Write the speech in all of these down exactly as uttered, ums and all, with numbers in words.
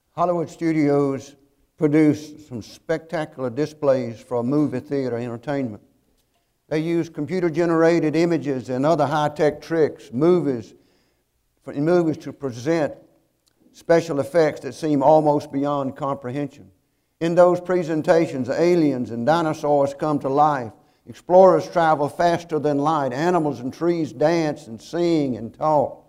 Hollywood studios produce some spectacular displays for movie theater entertainment. They use computer-generated images and other high-tech tricks, movies, for, in movies to present special effects that seem almost beyond comprehension. In those presentations, aliens and dinosaurs come to life. Explorers travel faster than light. Animals and trees dance and sing and talk.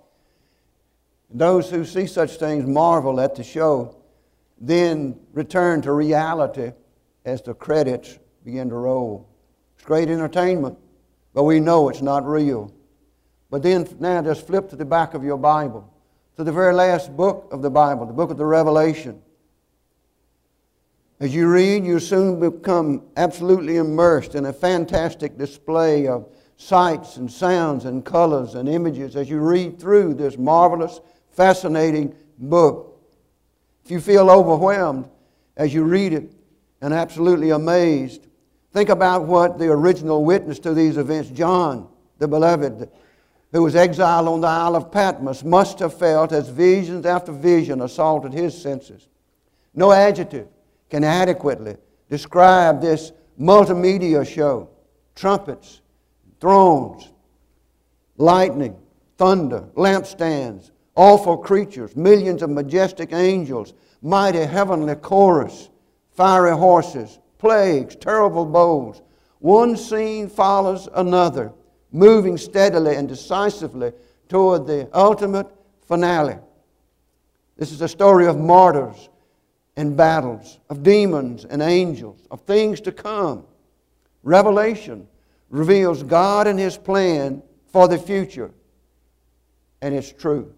Those who see such things marvel at the show, then return to reality as the credits begin to roll. It's great entertainment, but we know it's not real. But then now just flip to the back of your Bible, to the very last book of the Bible, the book of the Revelation. As you read, you soon become absolutely immersed in a fantastic display of sights and sounds and colors and images as you read through this marvelous, fascinating book. If you feel overwhelmed as you read it and absolutely amazed, think about what the original witness to these events, John, the beloved, who was exiled on the Isle of Patmos, must have felt as visions after vision assaulted his senses. No adjective can adequately describe this multimedia show. Trumpets, thrones, lightning, thunder, lampstands, awful creatures, millions of majestic angels, mighty heavenly chorus, fiery horses, plagues, terrible bowls. One scene follows another, moving steadily and decisively toward the ultimate finale. This is a story of martyrs and battles, of demons and angels, of things to come. Revelation reveals God and His plan for the future, and it's true.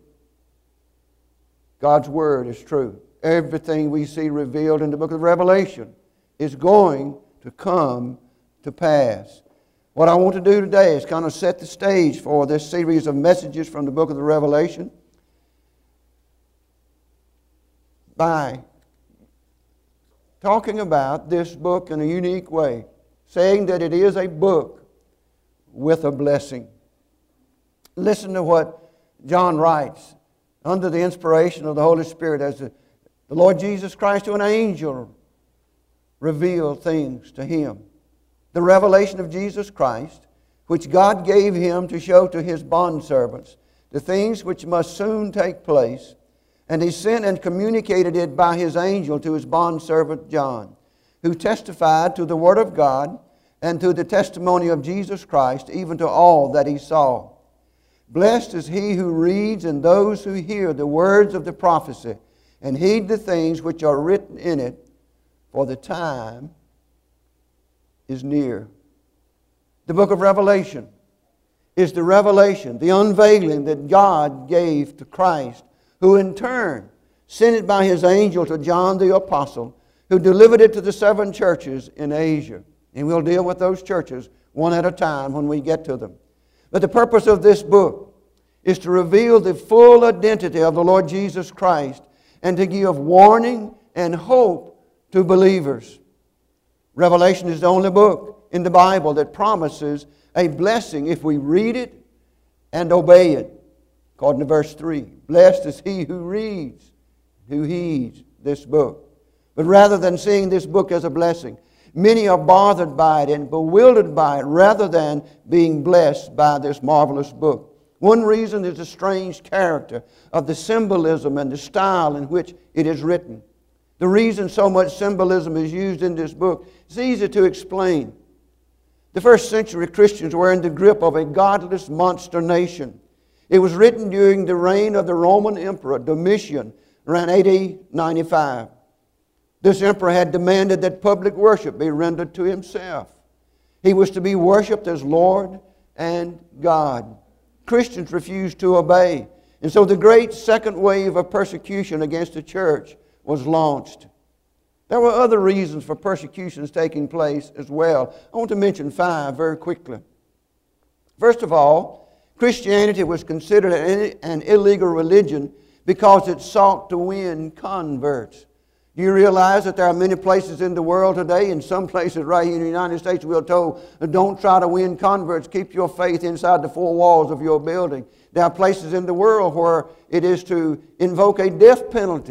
God's Word is true. Everything we see revealed in the book of Revelation is going to come to pass. What I want to do today is kind of set the stage for this series of messages from the book of the Revelation by talking about this book in a unique way, saying that it is a book with a blessing. Listen to what John writes under the inspiration of the Holy Spirit as the, the Lord Jesus Christ to an angel revealed things to him. The revelation of Jesus Christ, which God gave him to show to his bondservants the things which must soon take place, and he sent and communicated it by his angel to his bondservant John, who testified to the Word of God and to the testimony of Jesus Christ, even to all that he saw. Blessed is he who reads and those who hear the words of the prophecy and heed the things which are written in it, for the time is near. The book of Revelation is the revelation, the unveiling that God gave to Christ, who in turn sent it by his angel to John the Apostle, who delivered it to the seven churches in Asia. And we'll deal with those churches one at a time when we get to them. But the purpose of this book is to reveal the full identity of the Lord Jesus Christ and to give warning and hope to believers. Revelation is the only book in the Bible that promises a blessing if we read it and obey it. According to verse three, blessed is he who reads, who heeds this book. But rather than seeing this book as a blessing, many are bothered by it and bewildered by it rather than being blessed by this marvelous book. One reason is the strange character of the symbolism and the style in which it is written. The reason so much symbolism is used in this book is easy to explain. The first century Christians were in the grip of a godless monster nation. It was written during the reign of the Roman Emperor Domitian around A D ninety-five. This emperor had demanded that public worship be rendered to himself. He was to be worshipped as Lord and God. Christians refused to obey. And so the great second wave of persecution against the church was launched. There were other reasons for persecutions taking place as well. I want to mention five very quickly. First of all, Christianity was considered an illegal religion because it sought to win converts. Do you realize that there are many places in the world today, in some places right here in the United States, we're told, don't try to win converts, keep your faith inside the four walls of your building. There are places in the world where it is to invoke a death penalty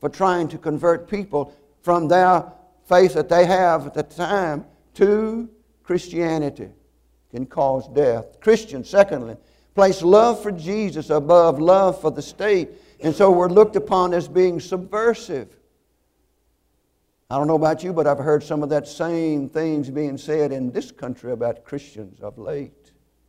for trying to convert people from their faith that they have at the time to Christianity. Can cause death. Christians, secondly, place love for Jesus above love for the state, and so we're looked upon as being subversive. I don't know about you, but I've heard some of that same things being said in this country about Christians of late.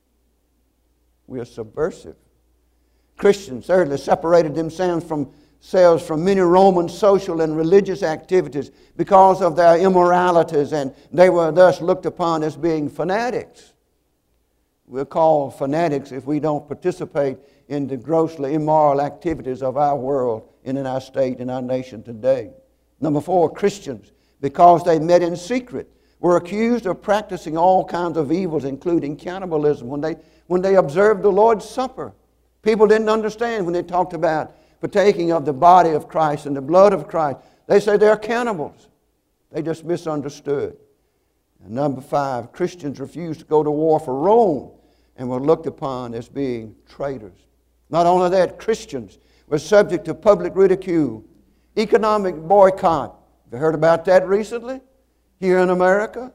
We are subversive. Christians, thirdly, separated themselves from themselves from many Roman social and religious activities because of their immoralities, and they were thus looked upon as being fanatics. We're called fanatics if we don't participate in the grossly immoral activities of our world and in our state and our nation today. Number four, Christians, because they met in secret, were accused of practicing all kinds of evils, including cannibalism. When they, when they observed the Lord's Supper, people didn't understand when they talked about partaking of the body of Christ and the blood of Christ. They say they're cannibals. They just misunderstood. And number five, Christians refused to go to war for Rome and were looked upon as being traitors. Not only that, Christians were subject to public ridicule, economic boycott. Have you heard about that recently here in America?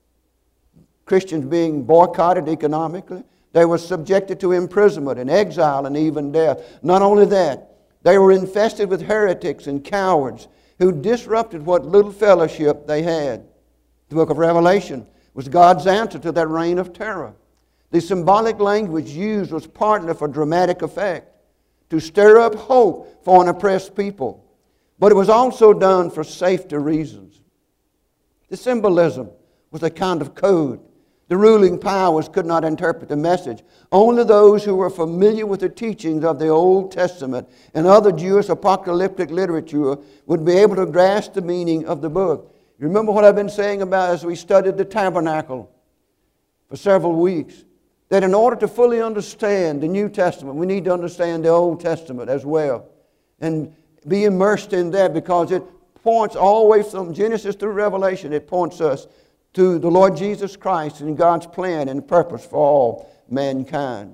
Christians being boycotted economically. They were subjected to imprisonment and exile and even death. Not only that, they were infested with heretics and cowards who disrupted what little fellowship they had. The book of Revelation was God's answer to that reign of terror. The symbolic language used was partly for dramatic effect, to stir up hope for an oppressed people. But it was also done for safety reasons. The symbolism was a kind of code. The ruling powers could not interpret the message. Only those who were familiar with the teachings of the Old Testament and other Jewish apocalyptic literature would be able to grasp the meaning of the book. You remember what I've been saying about as we studied the tabernacle for several weeks? That in order to fully understand the New Testament, we need to understand the Old Testament as well. And be immersed in that, because it points all the way from Genesis through Revelation. It points us to the Lord Jesus Christ and God's plan and purpose for all mankind.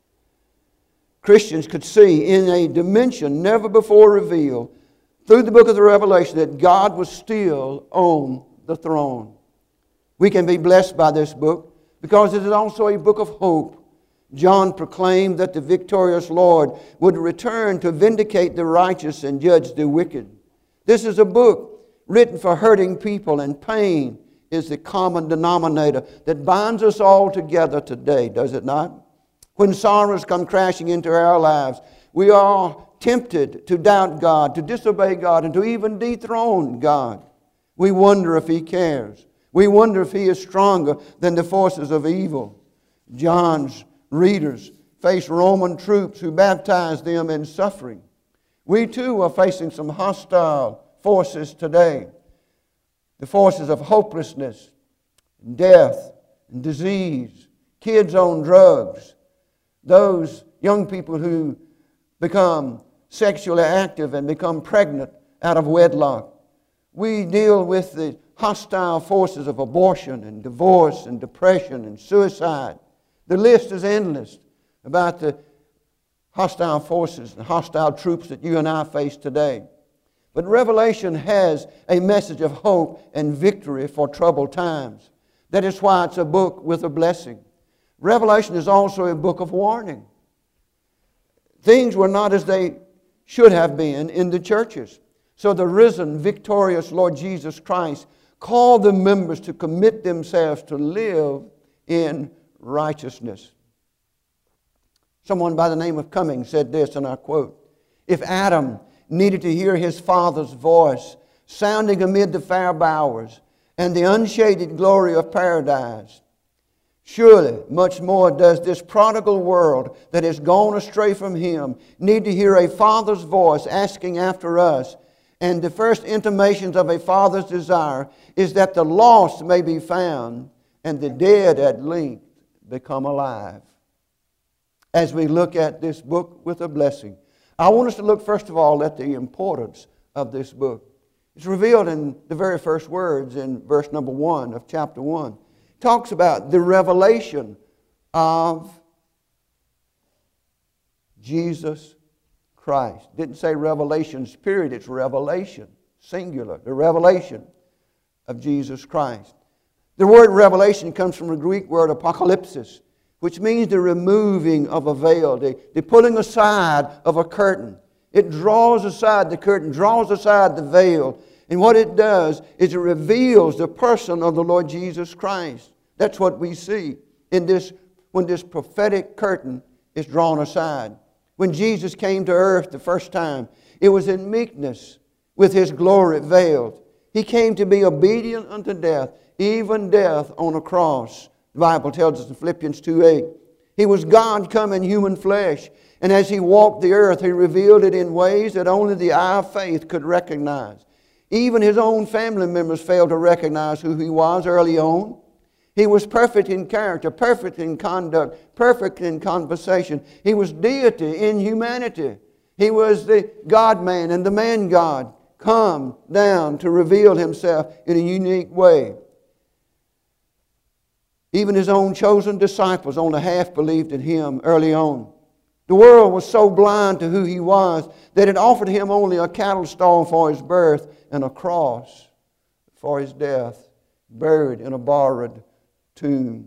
Christians could see in a dimension never before revealed through the book of the Revelation that God was still on the throne. We can be blessed by this book because it is also a book of hope. John proclaimed that the victorious Lord would return to vindicate the righteous and judge the wicked. This is a book written for hurting people, and pain is the common denominator that binds us all together today, does it not? When sorrows come crashing into our lives, we are tempted to doubt God, to disobey God, and to even dethrone God. We wonder if He cares. We wonder if He is stronger than the forces of evil. John's readers faced Roman troops who baptized them in suffering. We too are facing some hostile forces today. The forces of hopelessness, and death, and disease, kids on drugs, those young people who become sexually active and become pregnant out of wedlock. We deal with the hostile forces of abortion and divorce and depression and suicide. The list is endless about the hostile forces and hostile troops that you and I face today. But Revelation has a message of hope and victory for troubled times. That is why it's a book with a blessing. Revelation is also a book of warning. Things were not as they should have been in the churches. So the risen, victorious Lord Jesus Christ called the members to commit themselves to live in righteousness. Someone by the name of Cummings said this, and I quote, "If Adam needed to hear his Father's voice sounding amid the fair bowers and the unshaded glory of paradise, surely much more does this prodigal world that has gone astray from Him need to hear a Father's voice asking after us. And the first intimations of a Father's desire is that the lost may be found and the dead at length become alive." As we look at this book with a blessing, I want us to look first of all at the importance of this book. It's revealed in the very first words in verse number one of chapter one. It talks about the revelation of Jesus Christ. Didn't say revelations, period. It's revelation, singular. The revelation of Jesus Christ. The word revelation comes from the Greek word apocalypsis, which means the removing of a veil, the, the pulling aside of a curtain. It draws aside the curtain, draws aside the veil. And what it does is it reveals the person of the Lord Jesus Christ. That's what we see in this, when this prophetic curtain is drawn aside. When Jesus came to earth the first time, it was in meekness with His glory veiled. He came to be obedient unto death, even death on a cross. The Bible tells us in Philippians two eight. He was God come in human flesh. And as He walked the earth, He revealed it in ways that only the eye of faith could recognize. Even His own family members failed to recognize who He was early on. He was perfect in character, perfect in conduct, perfect in conversation. He was deity in humanity. He was the God-man and the man-God come down to reveal Himself in a unique way. Even His own chosen disciples only half believed in Him early on. The world was so blind to who He was that it offered Him only a cattle stall for His birth and a cross for His death, buried in a borrowed tomb.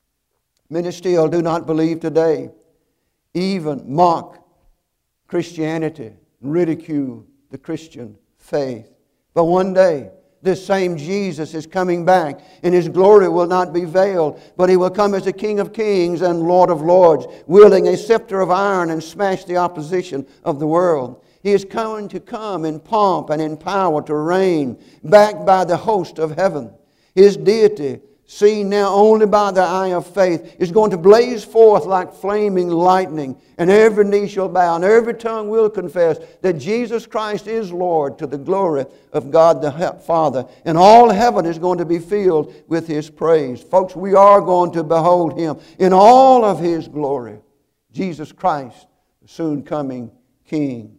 Many still do not believe today, even mock Christianity, ridicule the Christian faith. But one day, this same Jesus is coming back, and His glory will not be veiled, but He will come as the King of kings and Lord of lords, wielding a scepter of iron and smash the opposition of the world. He is going to come in pomp and in power to reign, backed by the host of heaven. His deity, seen now only by the eye of faith, is going to blaze forth like flaming lightning, and every knee shall bow, and every tongue will confess that Jesus Christ is Lord, to the glory of God the Father. And all heaven is going to be filled with His praise. Folks, we are going to behold Him in all of His glory. Jesus Christ, the soon coming King.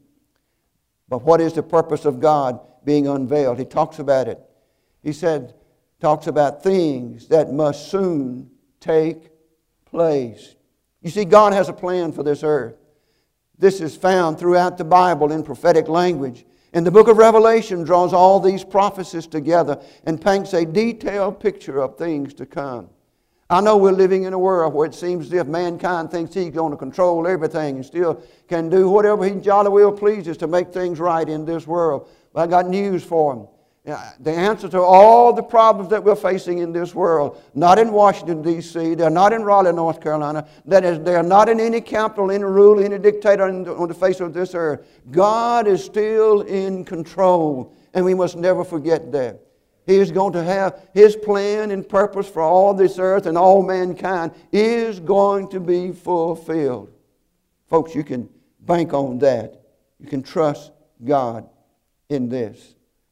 But what is the purpose of God being unveiled? He talks about it. He said, talks about things that must soon take place. You see, God has a plan for this earth. This is found throughout the Bible in prophetic language. And the book of Revelation draws all these prophecies together and paints a detailed picture of things to come. I know we're living in a world where it seems as if mankind thinks he's going to control everything and still can do whatever he jolly well pleases to make things right in this world. But I got news for him. The answer to all the problems that we're facing in this world, not in Washington, D C, they're not in Raleigh, North Carolina, that is, they're not in any capital, any rule, any dictator on the face of this earth. God is still in control, and we must never forget that. He is going to have His plan and purpose for all this earth and all mankind is going to be fulfilled. Folks, you can bank on that. You can trust God in this.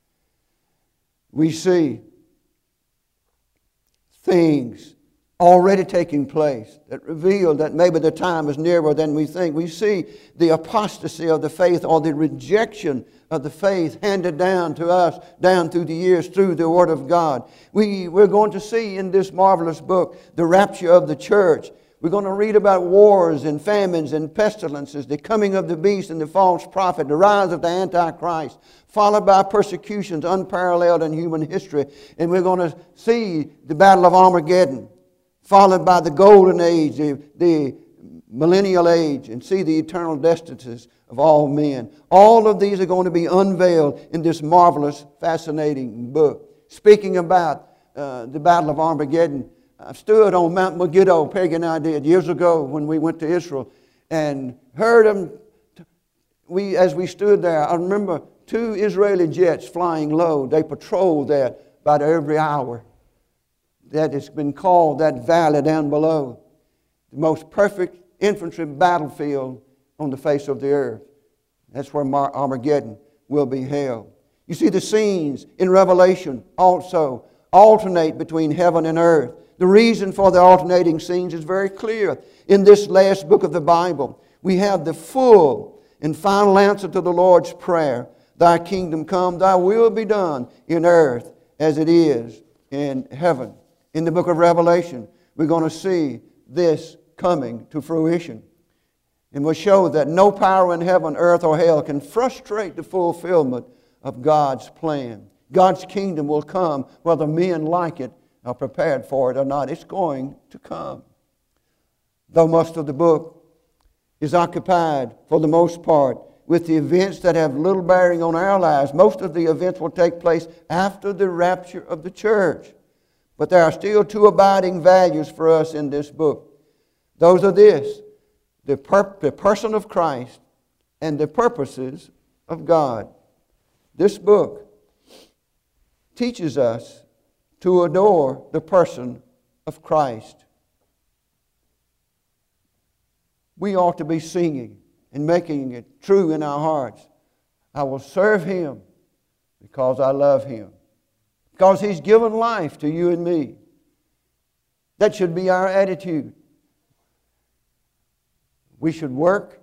We see things already taking place that reveal that maybe the time is nearer than we think. We see the apostasy of the faith, or the rejection of the faith handed down to us down through the years through the Word of God. We, we're going to see in this marvelous book the rapture of the church. We're going to read about wars and famines and pestilences, the coming of the beast and the false prophet, the rise of the Antichrist, followed by persecutions unparalleled in human history. And we're going to see the Battle of Armageddon, followed by the Golden Age, the, the Millennial Age, and see the eternal destinies of all men. All of these are going to be unveiled in this marvelous, fascinating book. Speaking about uh, the Battle of Armageddon, I stood on Mount Megiddo, Peggy and I did, years ago when we went to Israel, and heard them. We, as we stood there, I remember two Israeli jets flying low. They patrolled that about every hour. That has been called that valley down below, the most perfect infantry battlefield on the face of the earth. That's where Armageddon will be held. You see, the scenes in Revelation also alternate between heaven and earth. The reason for the alternating scenes is very clear. In this last book of the Bible, we have the full and final answer to the Lord's prayer. Thy kingdom come, thy will be done in earth as it is in heaven. In the book of Revelation, we're going to see this coming to fruition. and will show that no power in heaven, earth, or hell can frustrate the fulfillment of God's plan. God's kingdom will come whether men like it, are prepared for it or not. It's going to come. Though most of the book is occupied, for the most part, with the events that have little bearing on our lives, most of the events will take place after the rapture of the church. But there are still two abiding values for us in this book. Those are this: the, per- the person of Christ and the purposes of God. This book teaches us to adore the person of Christ. We ought to be singing and making it true in our hearts. I will serve Him because I love Him. Because He's given life to you and me. That should be our attitude. We should work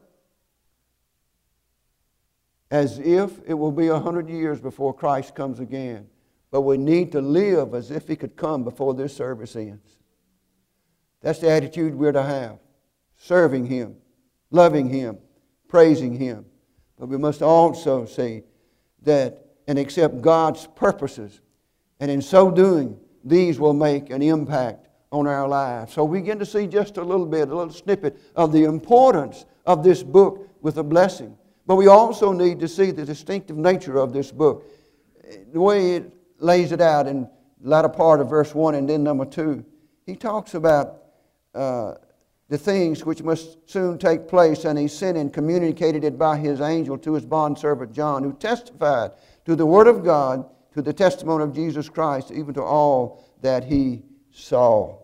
as if it will be a hundred years before Christ comes again. But we need to live as if He could come before this service ends. That's the attitude we're to have. Serving Him, loving Him, praising Him. But we must also see that and accept God's purposes. And in so doing, these will make an impact on our lives. So we begin to see just a little bit, a little snippet of the importance of this book with a blessing. But we also need to see the distinctive nature of this book. The way it lays it out in the latter part of verse one and then number two. He talks about uh, the things which must soon take place, and He sent and communicated it by His angel to His bondservant John, who testified to the Word of God, to the testimony of Jesus Christ, even to all that he saw.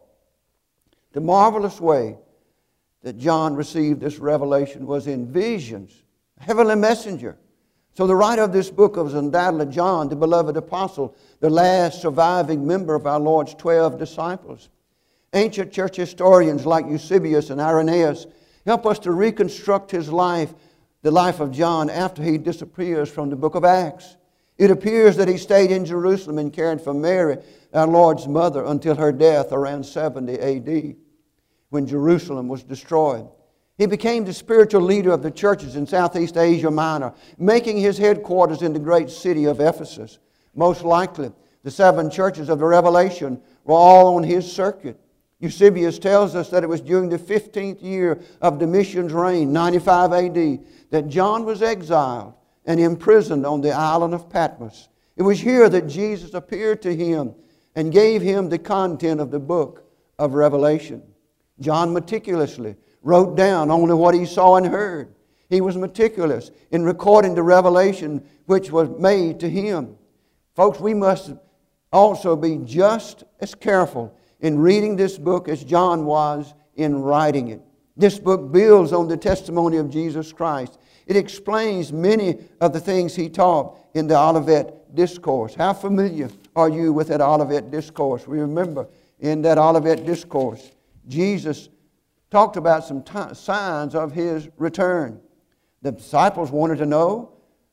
The marvelous way that John received this revelation was in visions, a heavenly messenger. So the writer of this book was undoubtedly John, the beloved apostle, the last surviving member of our Lord's twelve disciples. Ancient church historians like Eusebius and Irenaeus help us to reconstruct his life, the life of John, after he disappears from the book of Acts. It appears that he stayed in Jerusalem and cared for Mary, our Lord's mother, until her death around seventy A D, when Jerusalem was destroyed. He became the spiritual leader of the churches in Southeast Asia Minor, making his headquarters in the great city of Ephesus. Most likely, the seven churches of the Revelation were all on his circuit. Eusebius tells us that it was during the fifteenth year of Domitian's reign, ninety-five A D, that John was exiled and imprisoned on the island of Patmos. It was here that Jesus appeared to him and gave him the content of the book of Revelation. John meticulously wrote down only what he saw and heard. He was meticulous in recording the revelation which was made to him. Folks, we must also be just as careful in reading this book as John was in writing it. This book builds on the testimony of Jesus Christ. It explains many of the things he taught in the Olivet Discourse. How familiar are you with that Olivet Discourse? We remember in that Olivet Discourse, Jesus talked about some t- signs of His return. The disciples wanted to know.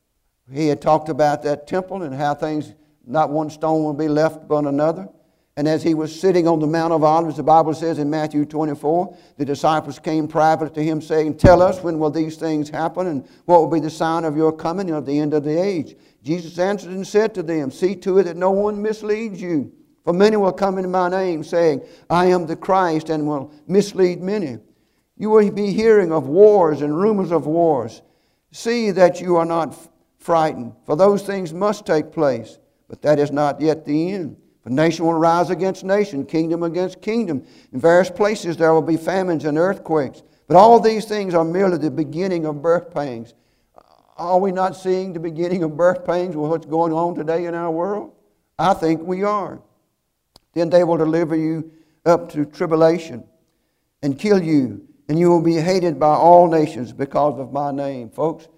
He had talked about that temple and how things, not one stone will be left upon another. And as He was sitting on the Mount of Olives, the Bible says in Matthew twenty-four, the disciples came privately to Him saying, "Tell us, when will these things happen, and what will be the sign of your coming and of the end of the age?" Jesus answered and said to them, "See to it that no one misleads you. For many will come in my name, saying, 'I am the Christ,' and will mislead many. You will be hearing of wars and rumors of wars. See that you are not frightened, for those things must take place, but that is not yet the end. For nation will rise against nation, kingdom against kingdom. In various places there will be famines and earthquakes. But all these things are merely the beginning of birth pangs." Are we not seeing the beginning of birth pangs with what's going on today in our world? I think we are. Then they will deliver you up to tribulation and kill you, and you will be hated by all nations because of my name. Folks,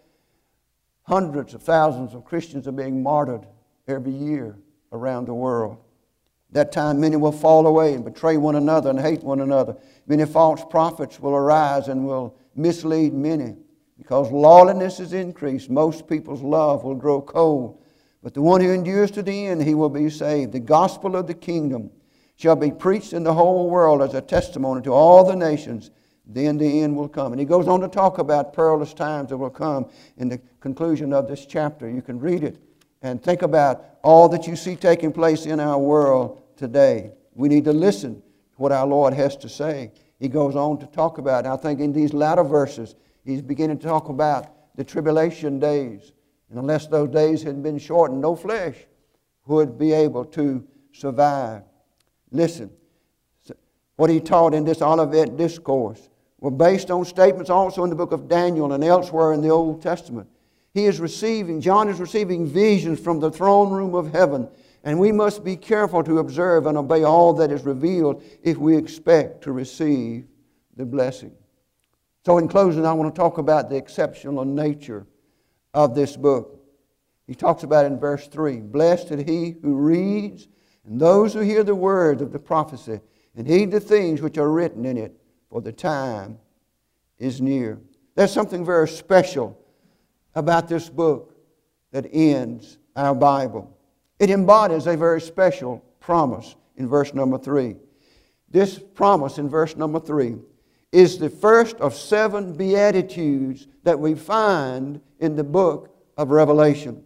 hundreds of thousands of Christians are being martyred every year around the world. That time many will fall away and betray one another and hate one another. Many false prophets will arise and will mislead many. Because lawlessness is increased, most people's love will grow cold. But the one who endures to the end, he will be saved. The gospel of the kingdom shall be preached in the whole world as a testimony to all the nations. then the end will come. And he goes on to talk about perilous times that will come in the conclusion of this chapter. You can read it and think about all that you see taking place in our world today. We need to listen to what our Lord has to say. He goes on to talk about, I think in these latter verses, he's beginning to talk about the tribulation days. And unless those days had been shortened, no flesh would be able to survive. Listen, what he taught in this Olivet Discourse were based on statements also in the book of Daniel and elsewhere in the Old Testament. He is receiving, John is receiving visions from the throne room of heaven, and we must be careful to observe and obey all that is revealed if we expect to receive the blessing. So in closing, I want to talk about the exceptional nature of this book. He talks about it in verse three. Blessed is he who reads, and those who hear the words of the prophecy, and heed the things which are written in it, for the time is near. There's something very special about this book that ends our Bible. It embodies a very special promise in verse number three. This promise in verse number three is the first of seven beatitudes that we find in the book of Revelation.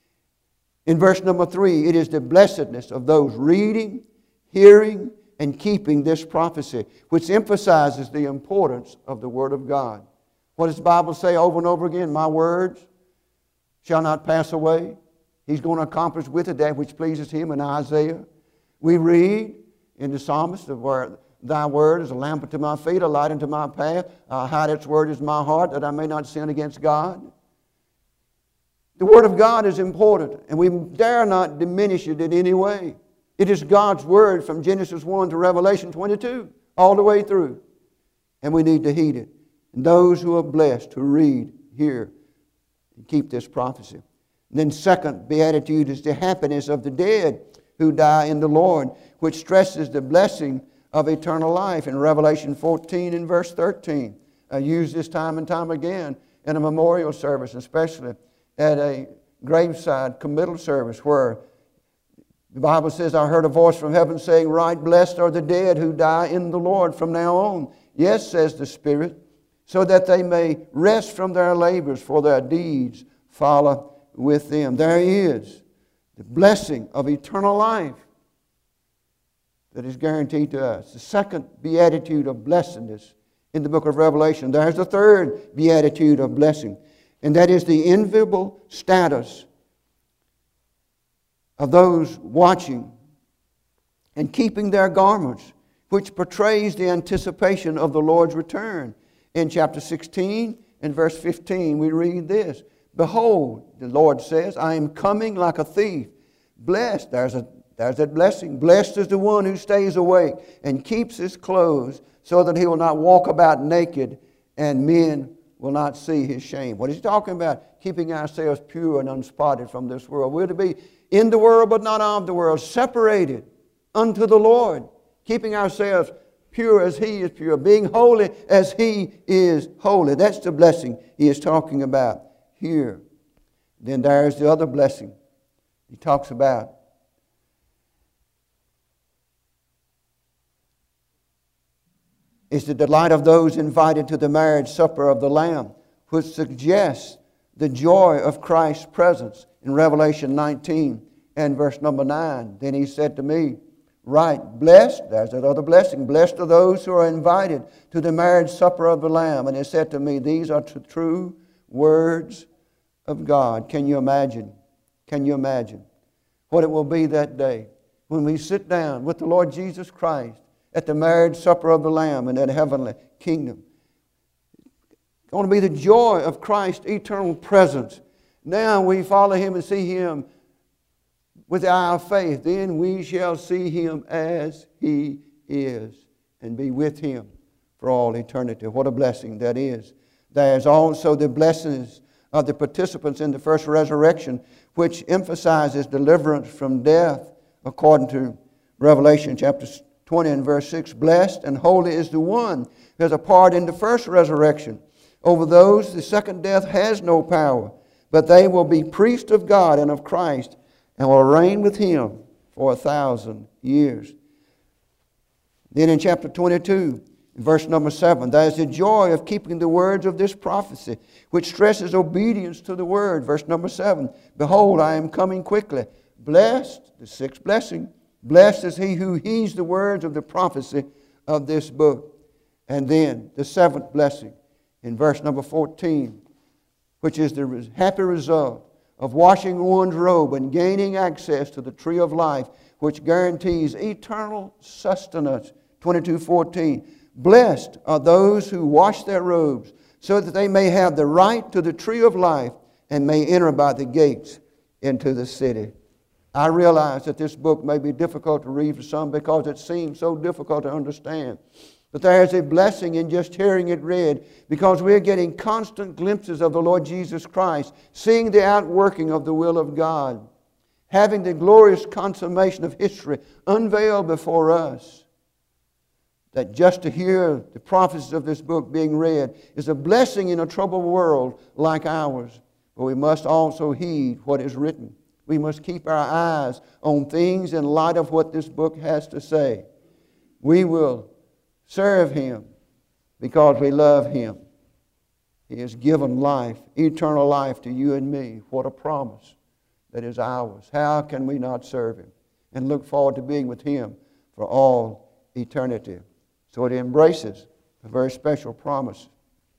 In verse number three, it is the blessedness of those reading, hearing, and keeping this prophecy, which emphasizes the importance of the Word of God. What does the Bible say over and over again? My words shall not pass away. He's going to accomplish with it that which pleases Him in Isaiah. We read in the psalmist where Thy word is a lamp unto my feet, a light unto my path. I hide its word in my heart that I may not sin against God. The Word of God is important, and we dare not diminish it in any way. It is God's Word from Genesis one to Revelation twenty-two, all the way through. And we need to heed it. And those who are blessed who read, hear, and keep this prophecy. And then second beatitude is the happiness of the dead who die in the Lord, which stresses the blessing of eternal life in Revelation fourteen and verse thirteen. I use this time and time again in a memorial service, especially at a graveside committal service where the Bible says, I heard a voice from heaven saying, right, blessed are the dead who die in the Lord from now on. Yes, says the Spirit, so that they may rest from their labors, for their deeds follow with them. There is the blessing of eternal life that is guaranteed to us. The second beatitude of blessedness in the book of Revelation. There's the third beatitude of blessing, and that is the enviable status of those watching and keeping their garments, which portrays the anticipation of the Lord's return. In chapter sixteen and verse fifteen, we read this. Behold, the Lord says, I am coming like a thief. Blessed, there's, a, there's that blessing. Blessed is the one who stays awake and keeps his clothes so that he will not walk about naked and men will not see his shame. What is he talking about? Keeping ourselves pure and unspotted from this world. We're to be in the world but not of the world, separated unto the Lord, keeping ourselves pure as He is pure, being holy as He is holy. That's the blessing he is talking about here. Then there's the other blessing he talks about. It's the delight of those invited to the marriage supper of the Lamb, which suggests the joy of Christ's presence. In Revelation nineteen and verse number nine, then he said to me, right, blessed, there's that other blessing, blessed are those who are invited to the marriage supper of the Lamb. And he said to me, these are the true words of God. Can you imagine? Can you imagine what it will be that day when we sit down with the Lord Jesus Christ at the marriage supper of the Lamb in that heavenly kingdom? It's going to be the joy of Christ's eternal presence. Now we follow Him and see Him with our faith. Then we shall see Him as He is and be with Him for all eternity. What a blessing that is. There's also the blessings of the participants in the first resurrection, which emphasizes deliverance from death according to Revelation chapter twenty and verse six. Blessed and holy is the one who has a part in the first resurrection. Over those the second death has no power, but they will be priests of God and of Christ and will reign with Him for a thousand years. Then in chapter twenty-two, In verse number seven, there is the joy of keeping the words of this prophecy, which stresses obedience to the word. Verse number seven, behold, I am coming quickly. Blessed, the sixth blessing, blessed is he who heeds the words of the prophecy of this book. And then the seventh blessing in verse number fourteen, which is the happy result of washing one's robe and gaining access to the tree of life, which guarantees eternal sustenance. twenty-two fourteen. Blessed are those who wash their robes, so that they may have the right to the tree of life and may enter by the gates into the city. I realize that this book may be difficult to read for some because it seems so difficult to understand. But there is a blessing in just hearing it read, because we're getting constant glimpses of the Lord Jesus Christ, seeing the outworking of the will of God, having the glorious consummation of history unveiled before us. That just to hear the prophecies of this book being read is a blessing in a troubled world like ours. But we must also heed what is written. We must keep our eyes on things in light of what this book has to say. We will serve Him because we love Him. He has given life, eternal life to you and me. What a promise that is ours. How can we not serve Him and look forward to being with Him for all eternity? So it embraces a very special promise.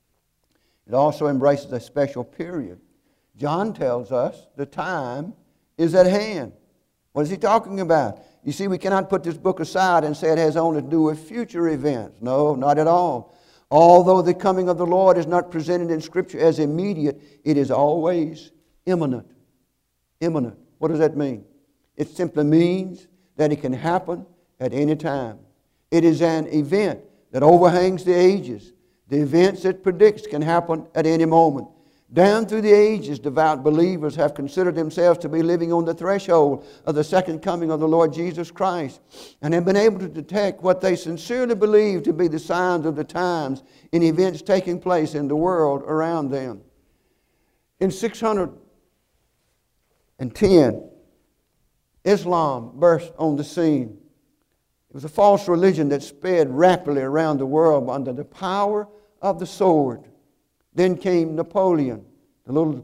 It also embraces a special period. John tells us the time is at hand. What is he talking about? You see, we cannot put this book aside and say it has only to do with future events. No, not at all. Although the coming of the Lord is not presented in Scripture as immediate, it is always imminent. Imminent. What does that mean? It simply means that it can happen at any time. It is an event that overhangs the ages. The events it predicts can happen at any moment. Down through the ages, devout believers have considered themselves to be living on the threshold of the second coming of the Lord Jesus Christ, and have been able to detect what they sincerely believe to be the signs of the times in events taking place in the world around them. In six hundred ten, Islam burst on the scene. It was a false religion that sped rapidly around the world under the power of the sword. Then came Napoleon, the little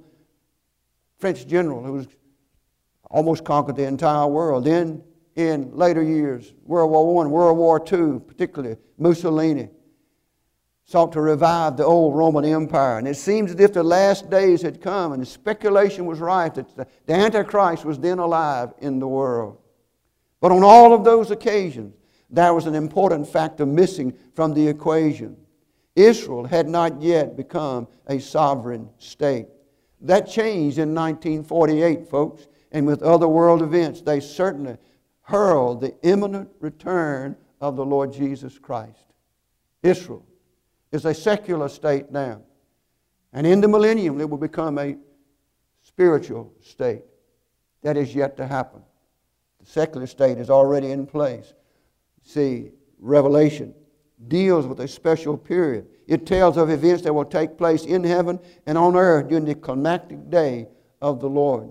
French general who was almost conquered the entire world. Then, in later years, World War One, World War Two, particularly Mussolini, sought to revive the old Roman Empire. And it seems as if the last days had come, and the speculation was rife that the Antichrist was then alive in the world. But on all of those occasions, there was an important factor missing from the equation. Israel had not yet become a sovereign state. That changed in nineteen forty-eight, folks, and with other world events, they certainly herald the imminent return of the Lord Jesus Christ. Israel is a secular state now, and in the millennium it will become a spiritual state. That is yet to happen. The secular state is already in place. See, Revelation deals with a special period. It tells of events that will take place in heaven and on earth during the climactic day of the Lord.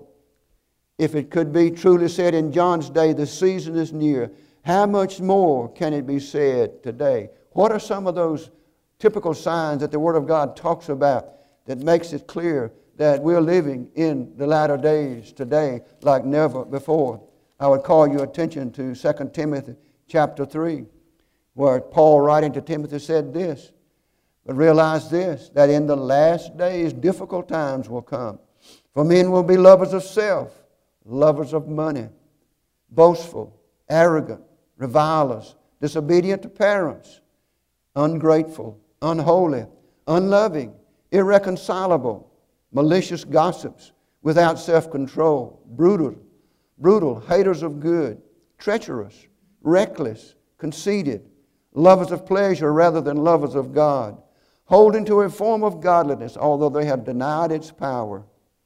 If it could be truly said in John's day, the season is near, how much more can it be said today? What are some of those typical signs that the Word of God talks about that makes it clear that we're living in the latter days today like never before? I would call your attention to Second Timothy chapter three, where Paul, writing to Timothy, said this, but realize this, that in the last days difficult times will come. For men will be lovers of self, lovers of money, boastful, arrogant, revilers, disobedient to parents, ungrateful, unholy, unloving, irreconcilable, malicious gossips, without self-control, brutal, brutal, haters of good, treacherous, reckless, conceited, lovers of pleasure rather than lovers of God, holding to a form of godliness, although they have denied its power.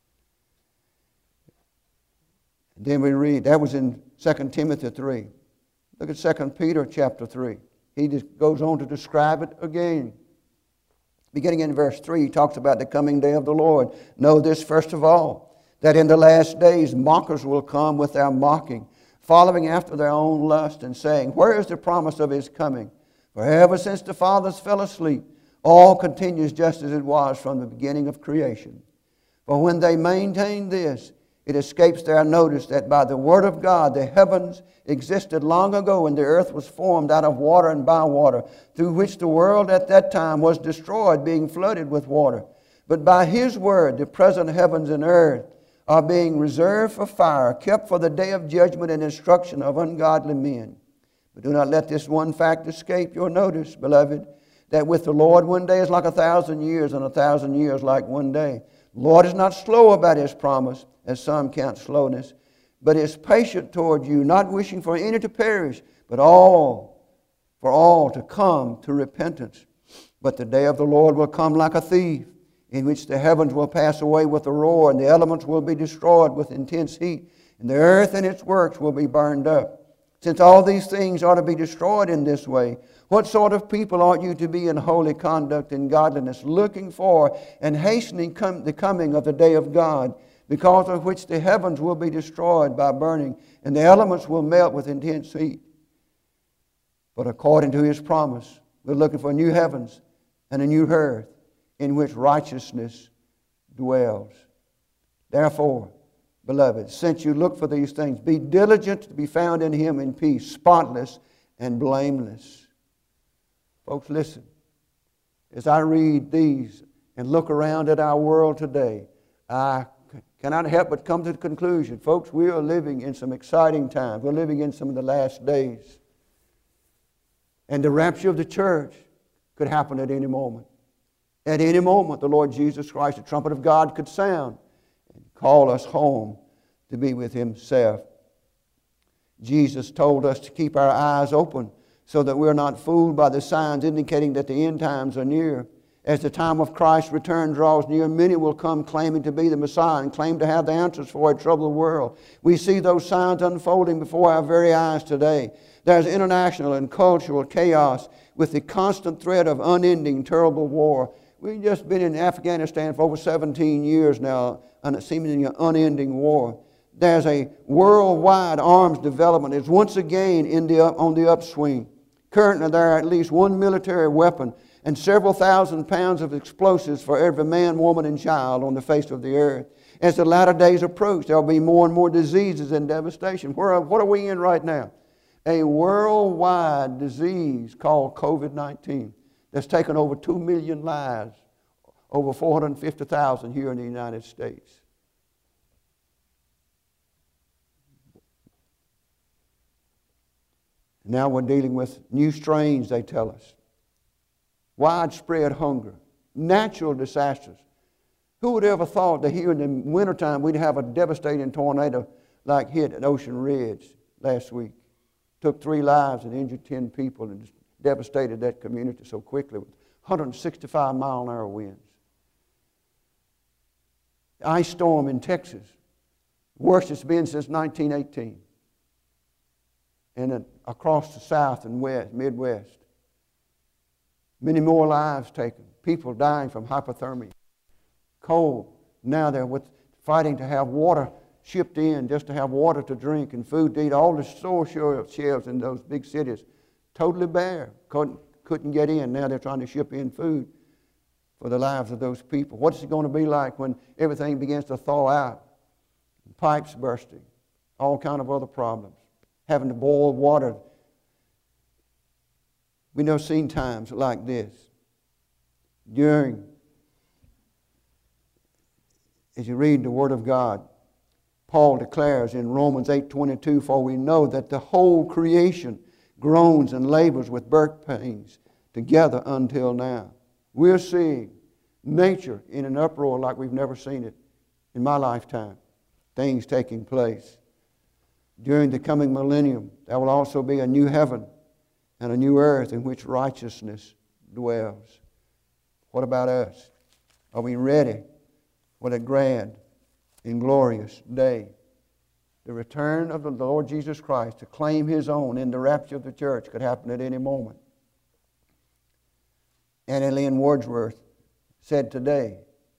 Then we read, that was in Second Timothy three. Look at Second Peter chapter three. He just goes on to describe it again. Beginning in verse three, he talks about the coming day of the Lord. Know this first of all, that in the last days mockers will come with their mocking, following after their own lust and saying, where is the promise of His coming? For ever since the fathers fell asleep, all continues just as it was from the beginning of creation. For when they maintain this, it escapes their notice that by the word of God the heavens existed long ago, and the earth was formed out of water and by water, through which the world at that time was destroyed, being flooded with water. But by His word the present heavens and earth are being reserved for fire, kept for the day of judgment and instruction of ungodly men. But do not let this one fact escape your notice, beloved, that with the Lord one day is like a thousand years, and a thousand years like one day. The Lord is not slow about His promise, as some count slowness, but is patient toward you, not wishing for any to perish, but all, for all to come to repentance. But the day of the Lord will come like a thief, in which the heavens will pass away with a roar, and the elements will be destroyed with intense heat, and the earth and its works will be burned up. Since all these things are to be destroyed in this way, what sort of people ought you to be in holy conduct and godliness, looking for and hastening come, the coming of the day of God, because of which the heavens will be destroyed by burning, and the elements will melt with intense heat? But according to His promise, we're looking for new heavens and a new earth in which righteousness dwells. Therefore, beloved, since you look for these things, be diligent to be found in Him in peace, spotless and blameless. Folks, listen. As I read these and look around at our world today, I cannot help but come to the conclusion, folks, we are living in some exciting times. We're living in some of the last days. And the rapture of the church could happen at any moment. At any moment, the Lord Jesus Christ, the trumpet of God, could sound and call us home to be with Himself. Jesus told us to keep our eyes open so that we're not fooled by the signs indicating that the end times are near. As the time of Christ's return draws near, many will come claiming to be the Messiah and claim to have the answers for a troubled world. We see those signs unfolding before our very eyes today. There's international and cultural chaos with the constant threat of unending, terrible war. We've just been in Afghanistan for over seventeen years now, and it seems an unending war. There's a worldwide arms development. It's once again in the up, on the upswing. Currently, there are at least one military weapon and several thousand pounds of explosives for every man, woman, and child on the face of the earth. As the latter days approach, there will be more and more diseases and devastation. Where, what are we in right now? A worldwide disease called COVID nineteen that's taken over two million lives, over four hundred fifty thousand here in the United States. Now we're dealing with new strains, they tell us. Widespread hunger, natural disasters. Who would ever thought that here in the wintertime we'd have a devastating tornado like hit at Ocean Ridge last week? Took three lives and injured ten people and just devastated that community so quickly with one hundred sixty-five mile an hour winds. The ice storm in Texas, worst it's been since nineteen eighteen. And then across the South and West, Midwest. Many more lives taken. People dying from hypothermia. Cold. Now they're with, fighting to have water shipped in, just to have water to drink and food to eat. All the store shelves in those big cities totally bare. Couldn't, couldn't get in. Now they're trying to ship in food for the lives of those people. What's it going to be like when everything begins to thaw out? Pipes bursting. All kind of other problems. Having to boil water. We've never seen times like this. During, as you read the Word of God, Paul declares in Romans eight twenty-two, for we know that the whole creation groans and labors with birth pains together until now. We're seeing nature in an uproar like we've never seen it in my lifetime. Things taking place. During the coming millennium, there will also be a new heaven and a new earth in which righteousness dwells. What about us? Are we ready for the grand and glorious day? The return of the Lord Jesus Christ to claim His own in the rapture of the church could happen at any moment. Annie Lynn Wordsworth said today,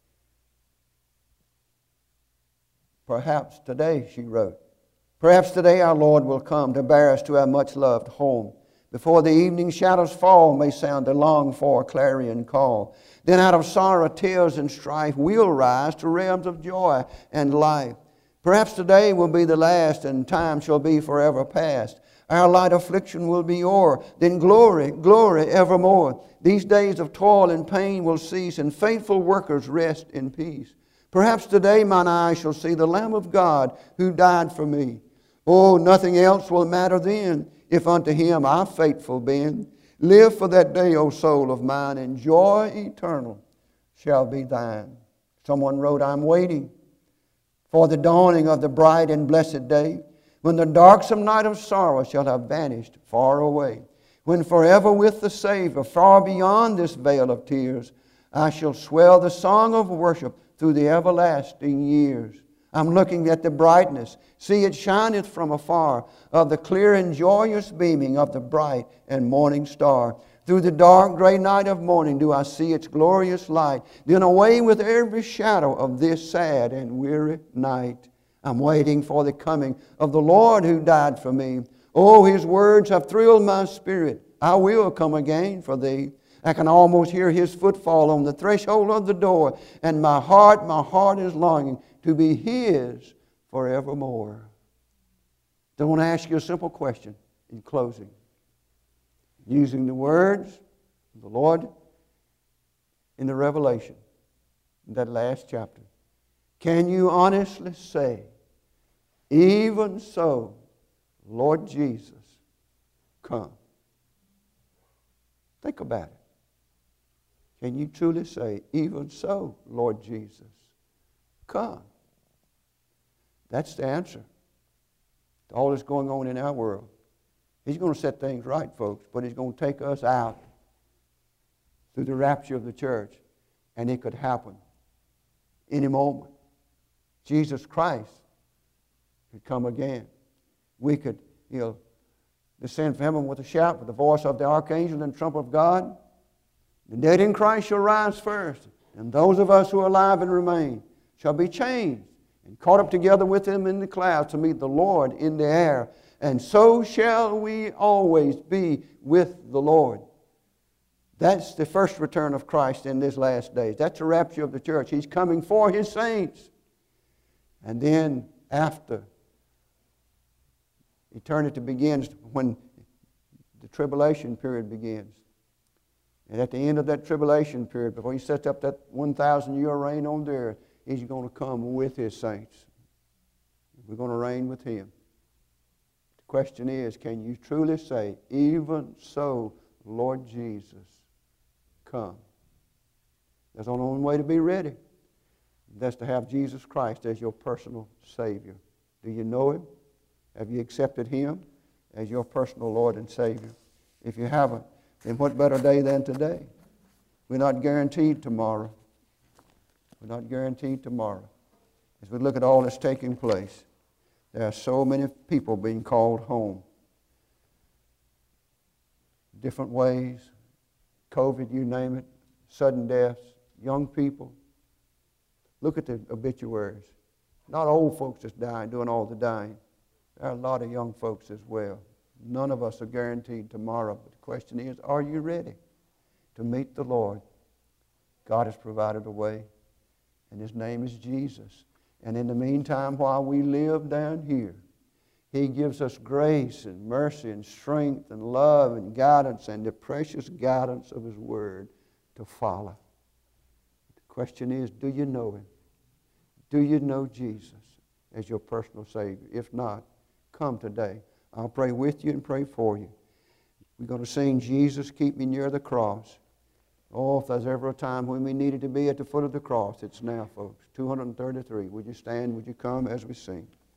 perhaps today, she wrote, perhaps today our Lord will come to bear us to our much-loved home, Before the evening shadows fall may sound the longed-for clarion call. Then out of sorrow, tears, and strife we'll rise to realms of joy and life. Perhaps today will be the last, and time shall be forever past. Our light affliction will be o'er, then glory, glory evermore. These days of toil and pain will cease, and faithful workers rest in peace. Perhaps today mine eyes shall see the Lamb of God who died for me. Oh, nothing else will matter then, if unto Him I've faithful been. Live for that day, O soul of mine, and joy eternal shall be thine. Someone wrote, I'm waiting for the dawning of the bright and blessed day, when the darksome night of sorrow shall have vanished far away, when forever with the Savior, far beyond this veil of tears, I shall swell the song of worship through the everlasting years. I'm looking at the brightness, see it shineth from afar, of the clear and joyous beaming of the bright and morning star. Through the dark gray night of morning do I see its glorious light, then away with every shadow of this sad and weary night. I'm waiting for the coming of the Lord who died for me. Oh, His words have thrilled my spirit. I will come again for thee. I can almost hear His footfall on the threshold of the door, and my heart, my heart is longing to be His forevermore. I want to ask you a simple question in closing. Using the words of the Lord in the Revelation, in that last chapter. Can you honestly say, even so, Lord Jesus, come? Think about it. Can you truly say, even so, Lord Jesus, come? That's the answer to all that's going on in our world. He's going to set things right, folks, but He's going to take us out through the rapture of the church, and it could happen any moment. Jesus Christ could come again. We could, you know, descend from heaven with a shout, with the voice of the archangel and trump of God. The dead in Christ shall rise first, and those of us who are alive and remain shall be changed and caught up together with Him in the clouds to meet the Lord in the air. And so shall we always be with the Lord. That's the first return of Christ in these last days. That's the rapture of the church. He's coming for His saints. And then after eternity begins, when the tribulation period begins. And at the end of that tribulation period, before He sets up that one thousand year reign on the earth, He's going to come with His saints. We're going to reign with Him. The question is, can you truly say, even so, Lord Jesus, come? There's only one way to be ready. That's to have Jesus Christ as your personal Savior. Do you know Him? Have you accepted Him as your personal Lord and Savior? If you haven't, then what better day than today? We're not guaranteed tomorrow. We're not guaranteed tomorrow. As we look at all that's taking place, there are so many people being called home. Different ways. COVID, you name it. Sudden deaths. Young people. Look at the obituaries. Not old folks that's dying, doing all the dying. There are a lot of young folks as well. None of us are guaranteed tomorrow. But the question is, are you ready to meet the Lord? God has provided a way, and His name is Jesus. And in the meantime, while we live down here, He gives us grace and mercy and strength and love and guidance and the precious guidance of His Word to follow. The question is, do you know Him? Do you know Jesus as your personal Savior? If not, come today. I'll pray with you and pray for you. We're going to sing, Jesus, Keep Me Near the Cross. Oh, if there's ever a time when we needed to be at the foot of the cross, it's now, folks. two hundred thirty-three. Would you stand? Would you come as we sing?